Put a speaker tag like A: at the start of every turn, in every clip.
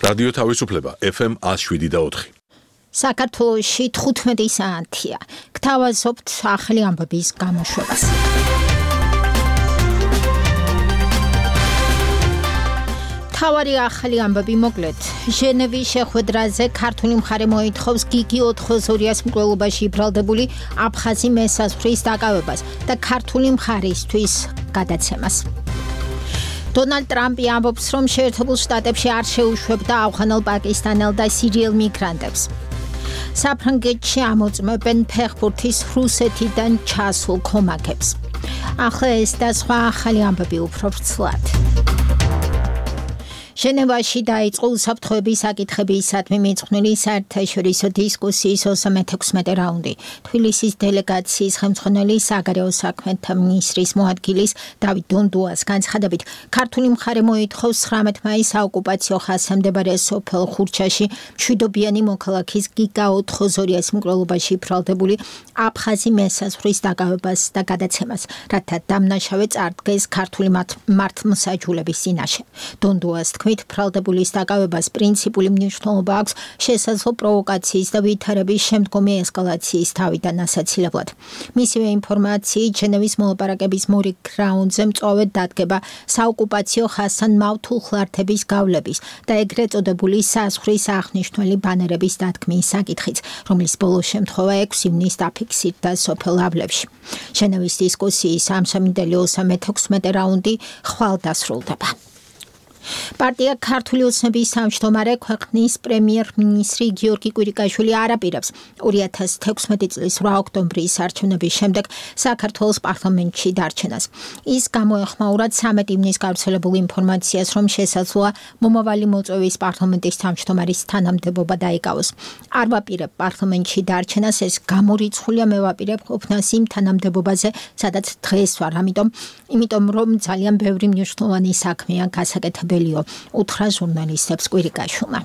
A: რადიო თავისუფლება FM 107.4.
B: საქართველოში 15 საათია. გთავაზობთ ახალი ამბების გამოშვებას. თავარი ახალი ამბები მოკლედ. ჟენევის შეხვედრაზე ქართული მხარე მოითხოვს გიგი ოთხოზორიას მკვლელობაში ბრალდებული აფხაზი მესაზღვრის დაკავებას და ქართული მხარისთვის გადაცემას. დონალდ ტრამპი ამბობს, რომ შეერთებულ შტატებში არ შეუშვებდა ავღანელ, პაკისტანელ და სირიელ მიგრანტებს. საფრანგეთში ამოწმებენ ფეხბურთის რუსეთიდან ჩასულ ქომაგებს. ახლა ეს და სხვა ახალი ამბები უფრო ვრცლად. ჟენევაში დაიწყო უსაფრთხოების საკითხებისადმი მიძღვნილი საერთაშორისო დისკუსიის 36 რაუნდი. თბილისის დელეგაციის ხელმძღვანელი საგარეო საქმეთა მინისტრის მოადგილის დავით დონდუას განცხადებით, ქართული მხარე მოითხოვს 19 მაისს საოკუპაციო ხაზზე მდებარე სოფელ ხურჩაში მშვიდობიანი მოქალაქის გიგა ოთხოზორიას მკვლელობაში ბრალდებული აფხაზი მესაზღვრის დაკავებას და გადაცემას, რათა დამნაშავე წარდგეს ქართული მართლმსაჯულების წინაშე. დონდუას თქმით, ბრალდებულის დაკავებას პრინციპული მნიშვნელობა აქვს შესაძლო პროვოკაციის და ვითარების შემდგომი ესკალაციის თავიდან ასაცილებლად. მისივე ინფორმაციით, ჟენევის მოლაპარაკების მორიგ რაუნდზე მწვავედ დადგება საოკუპაციო ხაზთან მავთულხლართების გავლების და ეგრეთ წოდებული საზღვრის აღნიშნული ბანერების დადგმის საკითხიც, რომლის ბოლო შემთხვევა 6 ივნისს დაფიქსირდა სოფელ ავლებში. ჟენევის დისკუსიის ამჟამინდელი 36 რაუნდი ხვალ დასრულდება. პარტია ქართული ოცნების თავმჯდომარე ქვეყნის პრემიერ-მინისტრი გიორგი კვირიკაშვილი არ აპირებს 2016 წლის 8 ოქტომბრის არჩევნების შემდეგ საქართველოს პარლამენტში დარჩენას. ის გამოეხმაურა 13 ივნისს გავრცელებულ ინფორმაციას, რომ შესაძლოა მომავალი მოწვევის პარლამენტის თავმჯდომარის თანამდებობა დაიკავოს. არ ვაპირებ პარლამენტში დარჩენას, ეს გამორიცხულია, მე ვაპირებ ყოფნას იმ თანამდებობაზე, სადაც დღეს ვარ, იმიტომ რომ ძალიან ბევრი მნიშვნელოვანი საქმეა გასაკეთებელი. უთხრა ჟურნალისტებს კვირიკაშვილმა.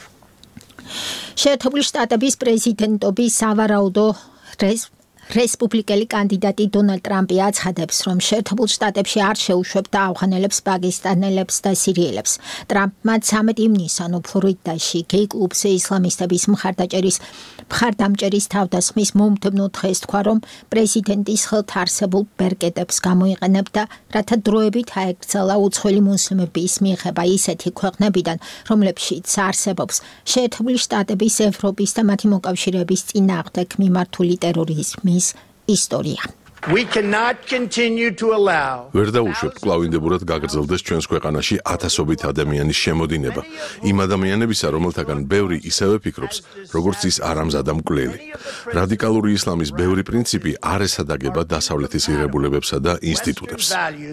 B: შეერთებული შტატების პრეზიდენტობის სავარაუდო რესპუბლიკელი კანდიდატი დონალდ ტრამპი აცხადებს, რომ შეერთებულ შტატებში არ შეუშვებდა ავღანელებს, პაკისტანელებს და სირიელებს. ტრამპმა 13 ივნისს ფლორიდაში გეი კლუბზე ისლამისტების მხარდამჭერის თავდასხმის მომდევნო დღეს თქვა, რომ პრეზიდენტის ხელთ არსებულ ბერკეტებს გამოიყენებდა, რათა დროებით აეკრძალა უცხოელი მუსლიმების მიღება ისეთი ქვეყნებიდან, რომლებშიც არსებობს შეერთებული შტატების, ევროპის და მათი მოკავშირეების წინააღმდეგ მიმართული ტერორიზმის ისტორია.
A: ვერ დაუშვებთ კლავინდებურად გაგრძელდეს ჩვენს ქვეყანაში ათასობით ადამიანის შემოდინება. იმ ადამიანებისა, რომელთაგან ბევრი ისევე ფიქრობს, როგორც ის არამზადა მკვლელი. რადიკალური ისლამის ბევრი პრინციპი არ ესადაგება დასავლეთის ღირებულებებსა და ინსტიტუტებს.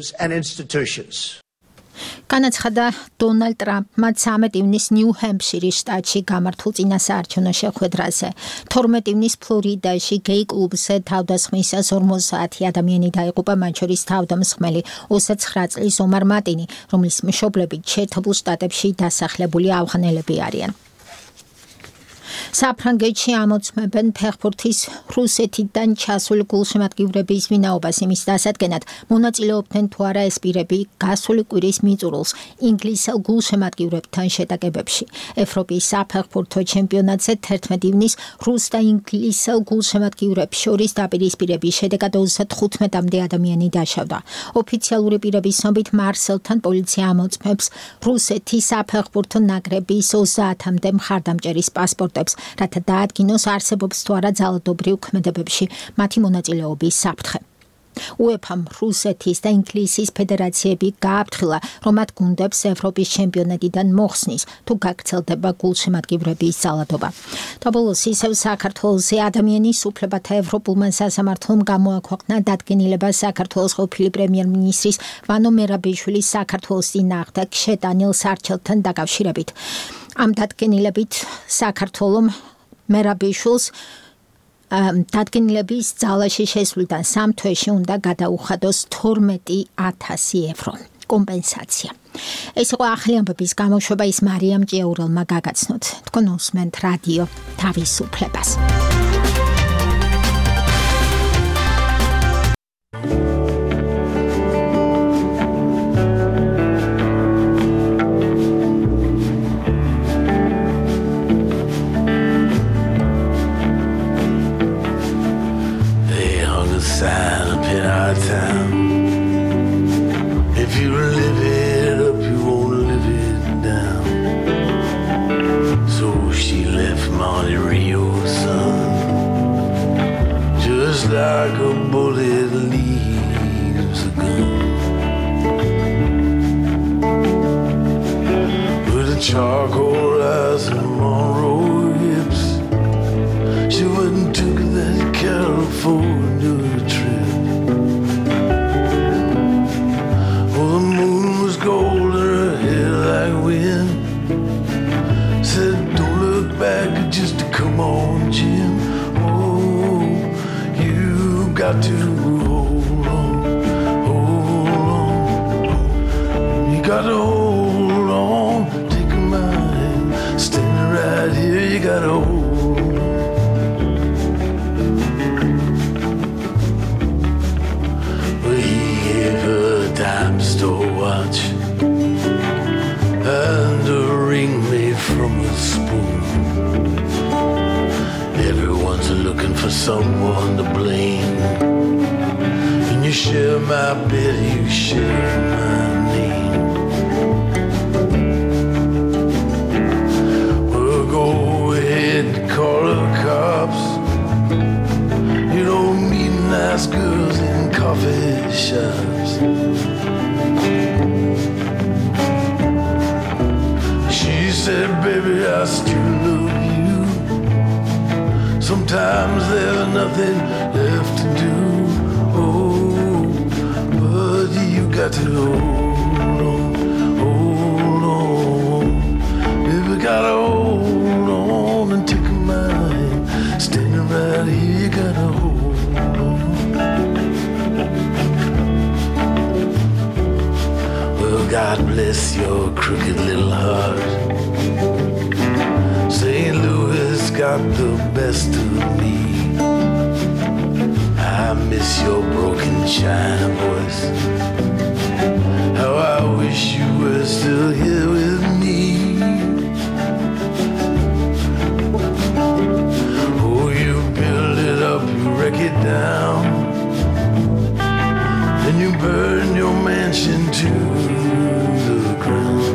B: განაცხადა დონალდ ტრამპმა 13 ივნისს ნიუ-ჰემპშირის შტატში გამართულ წინასაარჩევნო შეხვედრაზე. 12 ივნისს ფლორიდაში გეი კლუბზე თავდასხმისას 50 ადამიანი დაიღუპა, მათ შორის თავდამსხმელი 29 წლის ომარ მატინი, რომლის მშობლები შეერთებულ შტატებში დასახლებული ავღანელები არიან. საფრანგეთში ამოწმებენ ფეხბურთის რუსეთიდან ჩასული გულშემატკივრების ვინაობას იმის დასადგენად, მონაწილეობდნენ თუ არა ეს პირები გასული კვირის მიწურულს ინგლისელ გულშემატკივრებთან შეტაკებებში. ევროპის საფეხბურთო ჩემპიონატზე 11 ივნისს რუს და ინგლისელ გულშემატკივრებს შორის დაპირისპირების შედეგად 35 ადამიანი დაშავდა. ოფიციალური პირების ცნობით, მარსელთან პოლიცია ამოწმებს რუსეთის საფეხბურთო ნაკრების 30-მდე მხარდამჭერის პასპორტებს, რათა დაადგინოს არსებობს თუ არა ძალადობრივ ქმედებებში მათი მონაწილეობის საფრთხე. UEFA-მ რუსეთის და ინგლისის ფედერაციები გააფრთხილა, რომ მათ გუნდებს ევროპის ჩემპიონატიდან მოხსნის, თუ გაგრძელდება გულშემატკივრების ძალადობა. თბილისის ისევ საქართველოსზე ადამიანის უფლებათა ევროპულმა სასამართლომ გამოაქვეყნა დადგენილება საქართველოს ყოფილი პრემიერ-მინისტრის ვანო მერაბიშვილის საქართველოს წინააღმდეგ შეტანილ სარჩელთან დაკავშირებით. ამ დადგენილებით საქართველოს მერაბიშვილს დადგენილების ძალაში შესვლიდან 3 თვეში უნდა გადაუხადოს 12,000 евро კომპენსაცია. ეს იყო ახალი ამბების გამოშვება, ის მარიამ ჭიაურელმა გაგაცნოთ. თქვენ უსმენთ რადიო თავისუფლებას.
C: sign up in our town. If you live it up, you won't live it down. So she left Monte Rio, son, just like a bullet leaves a gun. With a charcoal eyes and Monroe hips, she went and took that California trip. Oh, the moon was gold and her hair like wind. Said, don't look back, just come on, Jim. Oh, you got to hold on, you got to hold on. Take my hand, standing right here, you got to hold on. Well, he gave her a dime store watch and a ring made from a spoon. Everyone's looking for someone to blame. And you share my bed, you share my name. Well, go ahead and call the cops. You don't meet nice girls in coffee shops. She said, baby, I still love you. Sometimes there's nothing left to do. Oh, but you got to hold on. Baby, gotta hold on and take my hand. Standing right here, you gotta hold on. Well, God bless your crooked little heart. St. Louis got the best of me. I miss your broken China voice. How I wish you were still here with me. Oh, you build it up, you wreck it down, then you burn your mansion to the ground.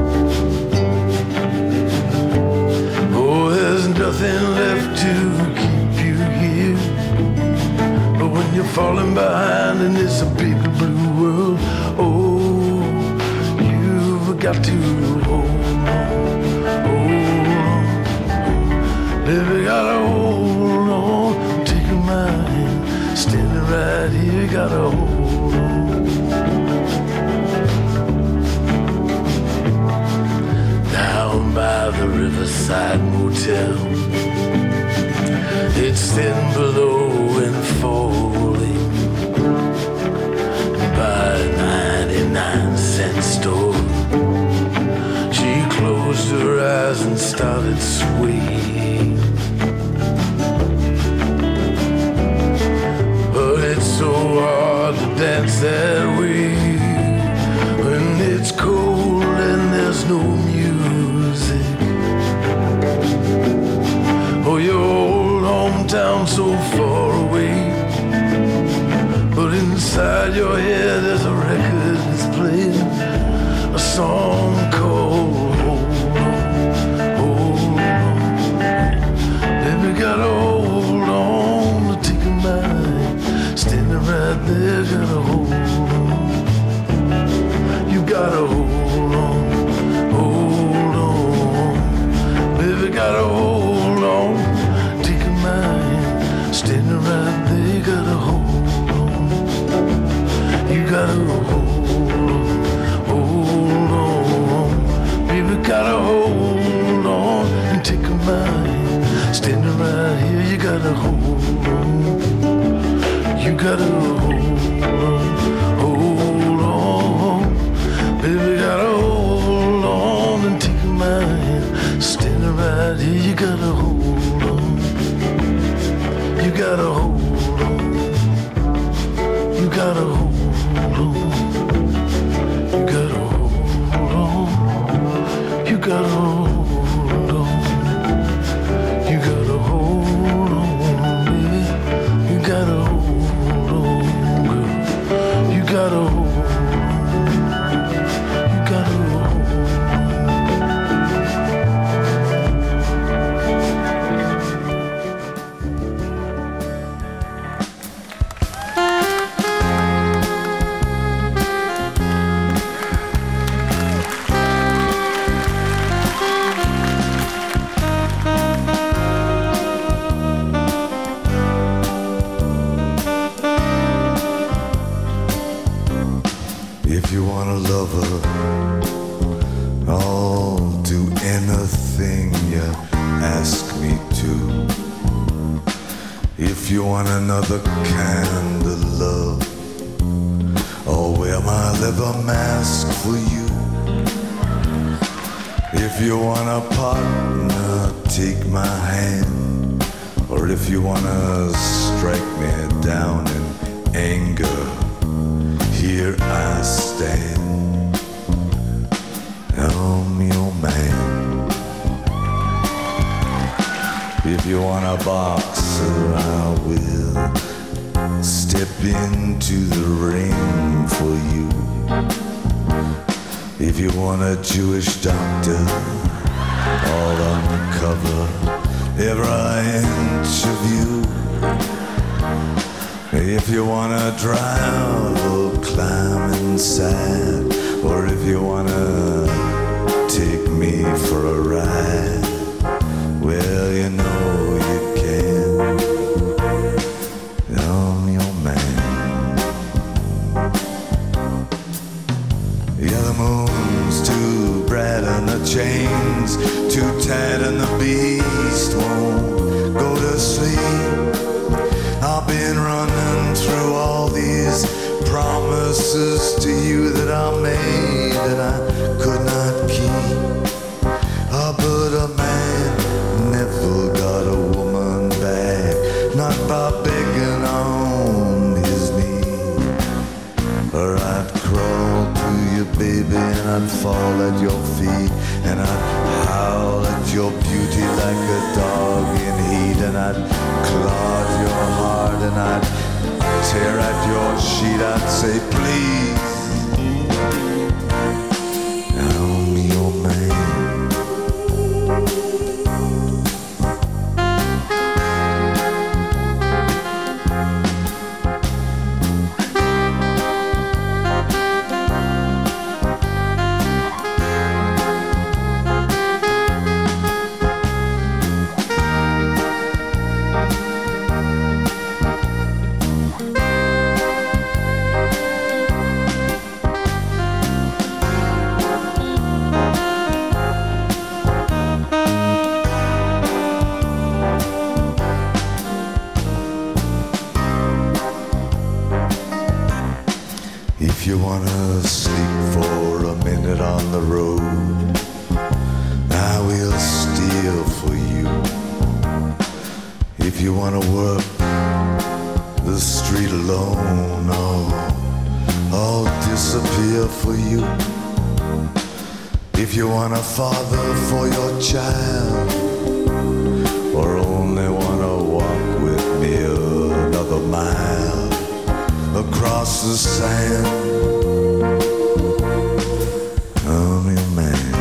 C: There's nothing left to keep you here. But when you're falling behind in this big blue world, oh, you've got to hold on. Baby, gotta hold on. Take my hand, standing right here, gotta hold on. Down by the Riverside Motel, it's thin below and falling. By a 99-cent store, she closed her eyes and started swaying. But it's so hard to dance that way when it's cold and there's no music. Oh, your old hometown so far away, but inside your head there's a record that's playing a song called Hold On, Hold On. Baby, gotta hold on to take a mind. Standing right there, gotta hold on. You gotta hold on, hold on. Baby, gotta hold on. Take a mind. Standing right there, gotta hold on. You gotta hold on. Baby, gotta hold on and take a mind. Standing right here, you gotta hold on. You gotta hold on. Baby, gotta hold on and take my hand. Standing right here, you gotta hold on. You gotta hold on. You gotta hold on. You gotta hold on. You gotta hold on. You gotta hold on, baby. You gotta hold on.
D: you want a lover, I'll do anything you ask me to. If you want another kind of love, I'll wear my leather mask for you. If you want a partner, take my hand. Or if you wanna strike me down in anger, here I stand. I'm your man. If you want a boxer, I will step into the ring for you. If you want a Jewish doctor, I'll uncover every inch of you. If you wanna drive or climb inside, or if you wanna take me for a ride, well, you know you can. I'm your man. Yeah, the moon's too bright and the chains too tight and the beast won't go to sleep. I've been running through all these promises to you that I made that I could not keep. But a man never got a woman back, not by begging on his knee. Or I'd crawl to you, baby, and I'd fall at your feet, and I'd howl at your beauty like a dog in heat, and I'd claw at your heart, and I'd tear at your sheet. I'd say, please, I'm your man. If you wanna sleep for a minute on the road, I will steal for you. If you wanna work the street alone, oh, I'll disappear for you. If you want a father for your child, or only wanna walk with me another mile across the sand, I'm your man.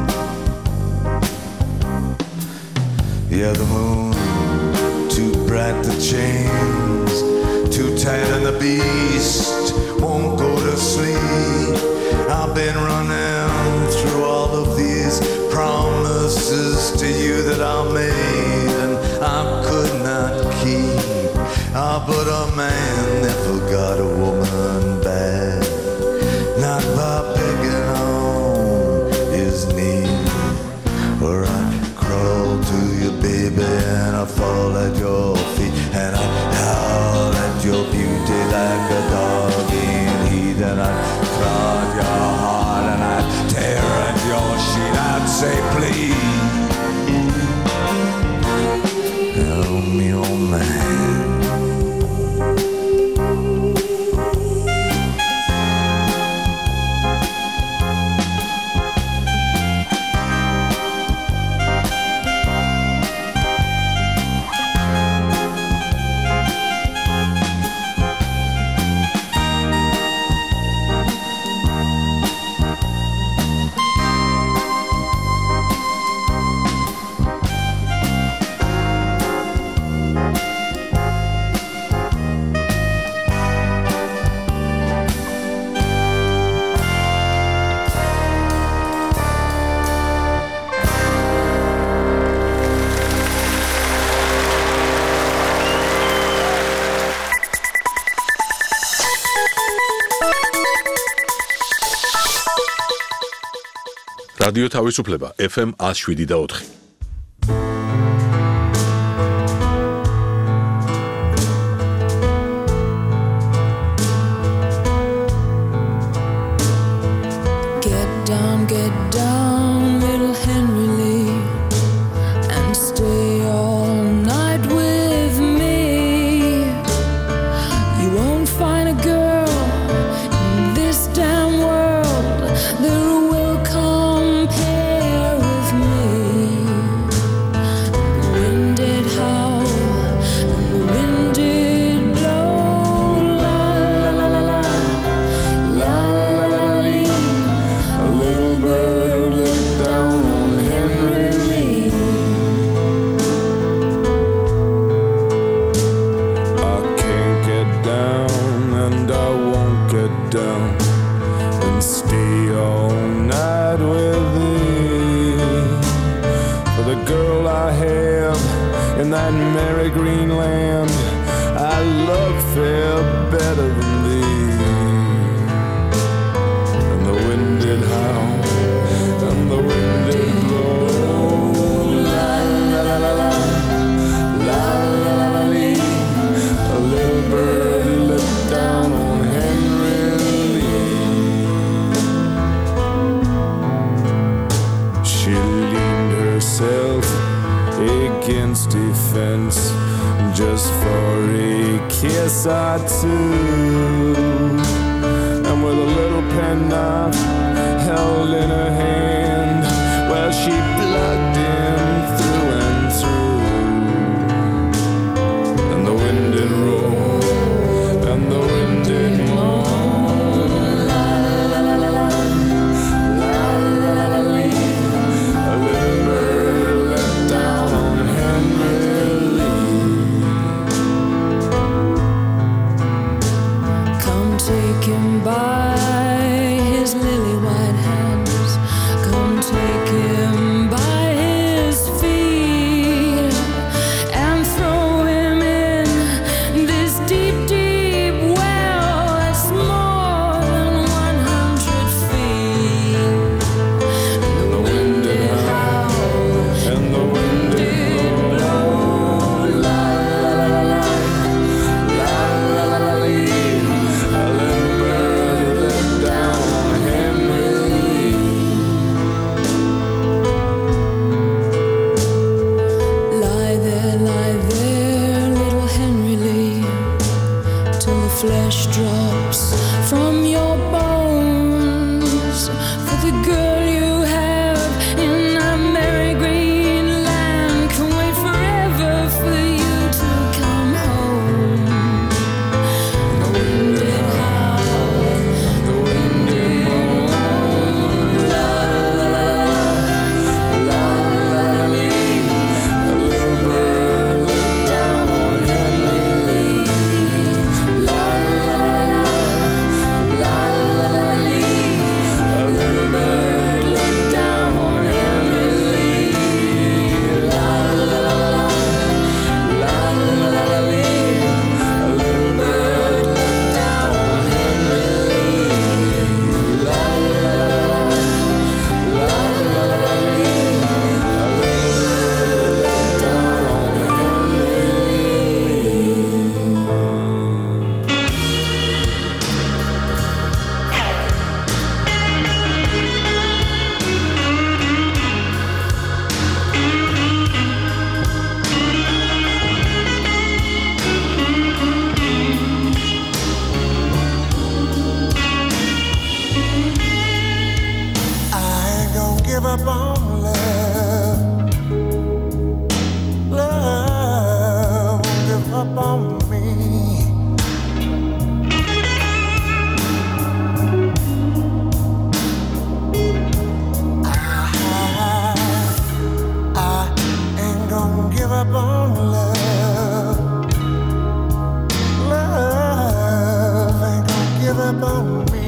D: Yeah, the moon too bright, the chains too tight, and the beast won't go to sleep. I've been running through all of these promises to you that I made and I could not keep. But a man never got a woman back, not by begging on his knee. Or I'd crawl to you, baby, and I'd fall at your feet, and I'd howl at your beauty like a dog in heat, and I'd claw at your heart, and I'd tear at your sheet. I'd say, please, help me, oh man.
A: რადიო თავისუფლება FM 107.4.
E: Get down, little Henry Lee, and stay all night with me. You won't find a girl in this damn world that will compare with me. The wind did howl, and the wind did blow, la la la la la, la la la la. A little bird looked down on Henry Lee. I can't get down and I won't get down and stay all night with thee. For the girl I have in that merry green land, I love fair better than thee. And the wind did howl, and the wind did blow, la la la la la, la la la la lee. A little bird looked down on Henry Lee. She leaned herself against a fence just for a kiss or two, and with a little penknife held in her hand, well, she plugged him through and through. And the wind did roll, and the wind did moan, la la la la la, la la la la lee. A little bird let down on Henry Lee. Come take him by his lily white hands. Come take him by his feet and throw him in this deep, deep well that's more than 100 feet. And the wind did howl, and the wind did blow, la la la la la, la la la lee. A little bird looked down on Henry Lee. Lie there, little Henry Lee, till the flesh drops from your bones. For the girl you have in that merry green land can wait forever for you to come home. The wind did howl, the wind did moan, la la la la, la la la lee. A little bird looked down on Henry Lee, la la la la, la la la lee. A little bird looked down on Henry Lee, la la la la, la la la lee. A little bird looked down on Henry Lee, la la la la, la la la lee. A little bird looked down on Henry
D: I ain't gonna give up on love. Love won't give up on me. I ain't gonna give up on love. Love ain't gonna give up on me.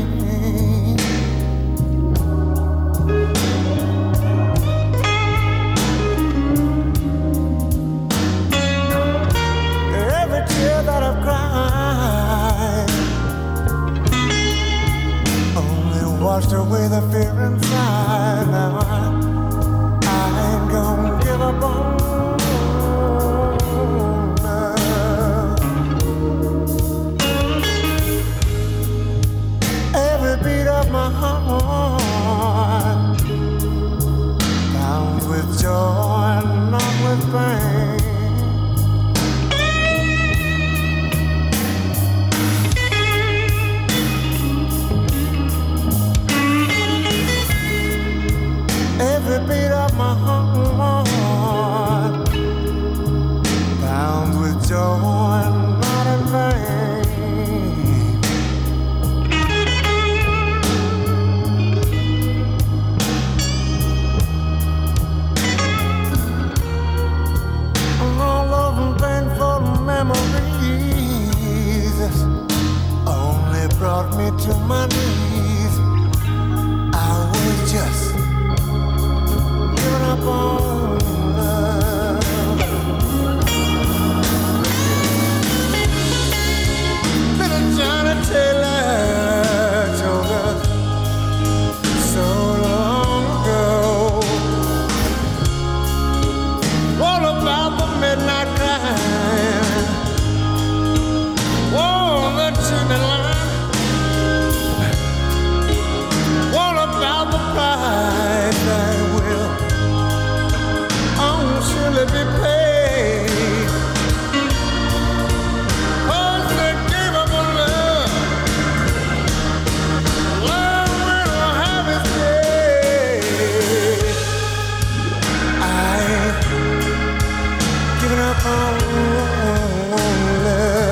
D: Every tear that I've cried, only washed away the fear inside. Now I ain't gonna give up on love. Every beat of my heart bound with joy and not with pain. Every beat of my heart bound with joy and not in vain. All those painful memories only brought me to my knees. I was just up on love. Little Johnny Taylor told us so long ago all about the midnight crying, oh, the chimney line, all about the price that will surely be paid. Oh, they gave up on love. Love will have its day. I ain't giving up on love.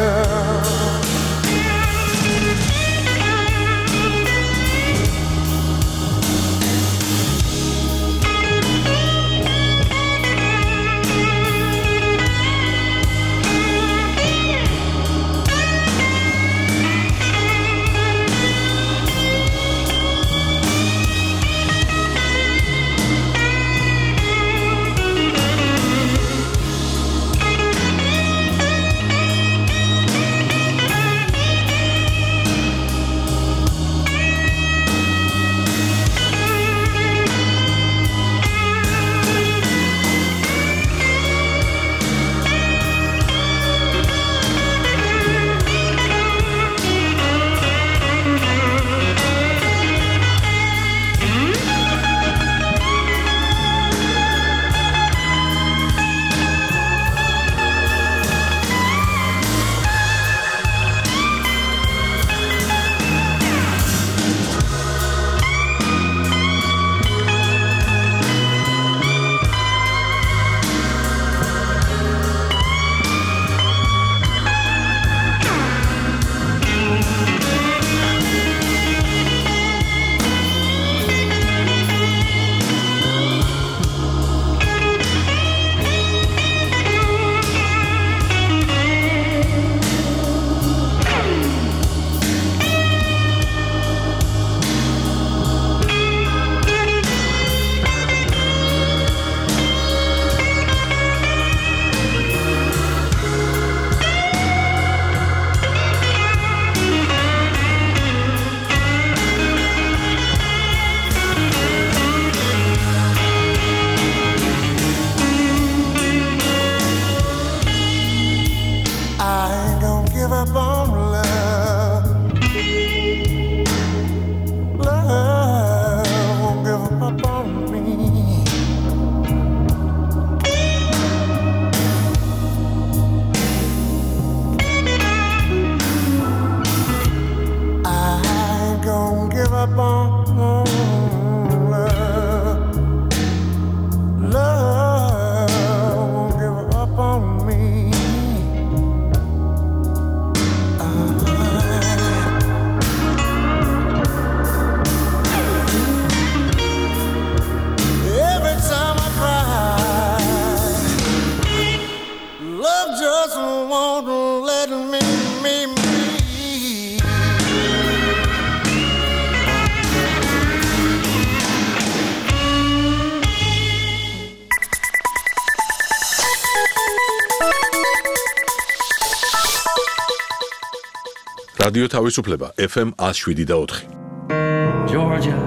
A: რადიო თავისუფლება FM 107 და 4.
F: Georgia,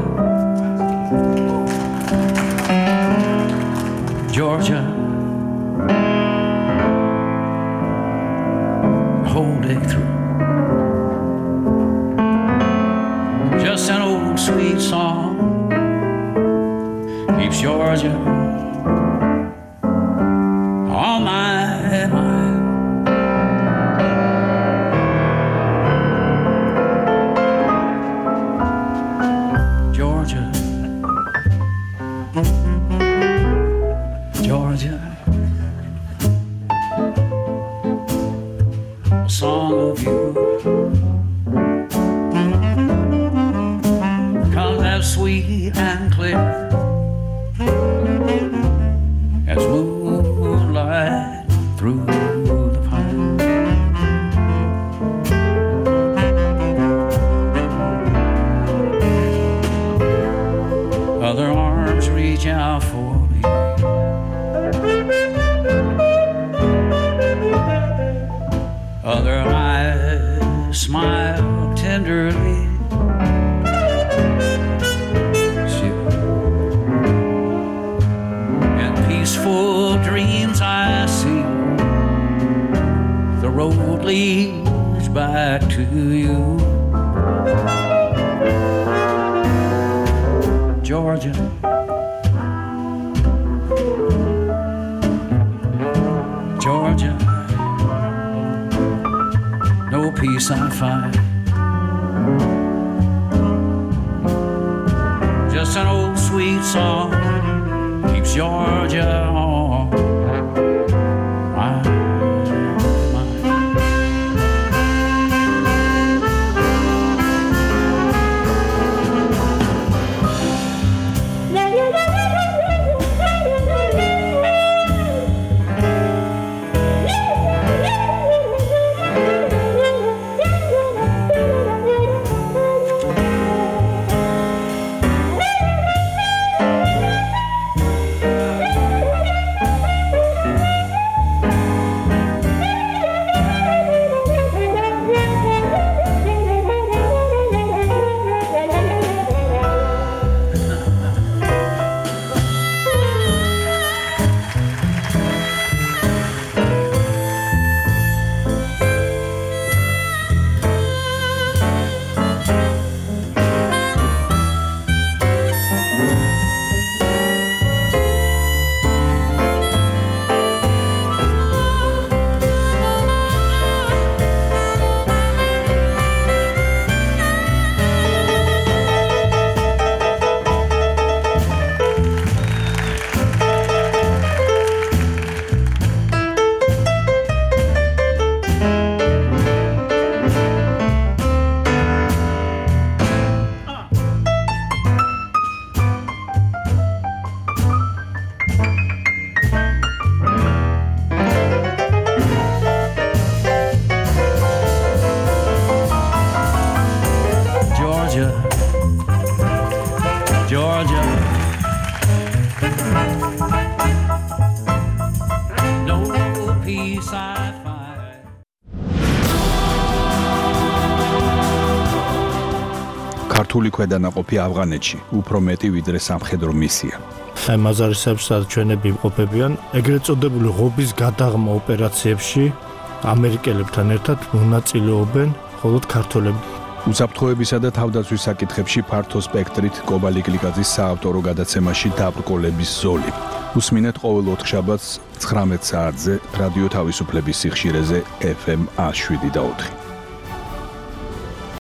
F: Georgia, whole day through. Just an old sweet song keeps Georgia on my mind. Georgia, Georgia, a song of you comes as sweet and clear as moonlight through the pine. Other arms reach out for me. Other eyes smile tenderly. And peaceful dreams I see. The road leads back to you. Georgia, Georgia, no peace I find. Just an old sweet song keeps Georgia on my mind. Georgia, no peace I find.
G: ქართული ქვედანაყოფი ავღანეთში უფრო მეტი ვიდრე სამხედრო მისია.
H: აი მაზარისებს ჩვენები იმყოფებიან ეგრეთ წოდებული ღობის გადაღმა ოპერაციებში ამერიკელებთან ერთად მონაწილეობენ მხოლოდ ქართველები.
G: უსაფრთხოებისა და თავდაცვის საკითხებში ფართო სპექტრით კობალი გლიკაძის საავტორო გადაცემაში დაბრკოლების ზოლი. უსმინეთ ყოველ ოთხშაბათს 19 საათზე რადიო თავისუფლების სიხშირეზე FM 107 და 4.